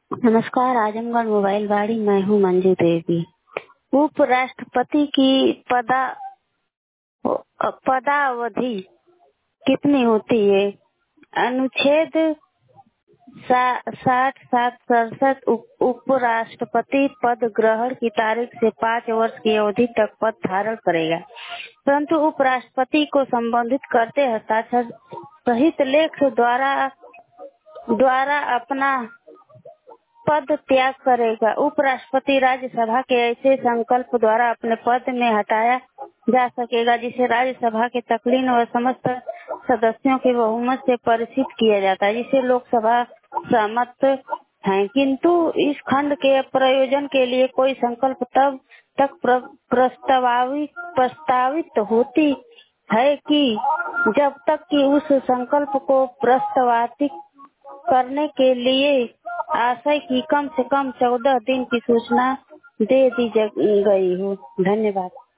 नमस्कार, आजमगढ़ मोबाइल वाड़ी। मैं हूँ मंजू देवी। उपराष्ट्रपति की पदावधि कितनी होती है? अनुच्छेद 60-67 उपराष्ट्रपति पद ग्रहण की तारीख से 5 वर्ष की अवधि तक पद धारण करेगा, परंतु उपराष्ट्रपति को संबोधित करते हस्ताक्षर सहित लेख द्वारा अपना पद त्याग करेगा। उपराष्ट्रपति राज्यसभा के ऐसे संकल्प द्वारा अपने पद में हटाया जा सकेगा जिसे राज्यसभा के तकलीन व समस्त सदस्यों के बहुमत से पारित किया जाता है, जिसे लोकसभा सहमत है। किंतु इस खंड के प्रयोजन के लिए कोई संकल्प तब तक प्रस्तावित होती है कि जब तक कि उस संकल्प को प्रस्तावित करने के लिए आशय की कम से कम 14 दिन की सूचना दे दी गई हो। धन्यवाद।